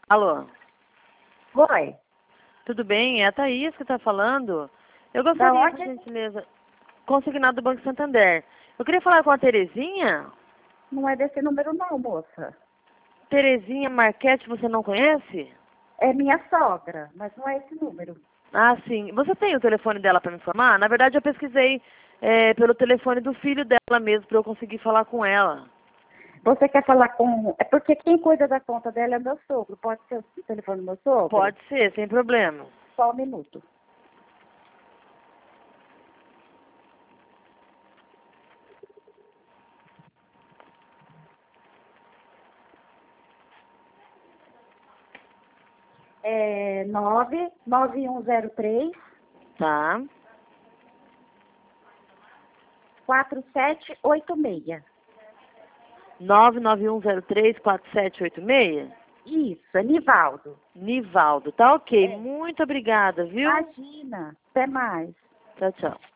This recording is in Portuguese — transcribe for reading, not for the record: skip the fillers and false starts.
Alô? Oi. Tudo bem? É a Thaís que está falando. Eu Da gostaria, onde? por gentileza, consignado do Banco Santander. Eu queria falar com a Terezinha. Não é desse número não, moça. Terezinha Marquete, você não conhece? É minha sogra, mas não é esse número. Ah, sim. Você tem o telefone dela para me informar? Na verdade, eu pesquisei pelo telefone do filho dela mesmo para eu conseguir falar com ela. Você quer falar com... É porque quem cuida da conta dela é meu sogro. Pode ser o telefone do meu sogro? Pode ser, sem problema. Só um minuto. É 99103 Tá. 4786. 991034786? Isso, é Nivaldo. Nivaldo. Tá ok. É. Muito obrigada, viu? Imagina. Até mais. Tchau, tchau.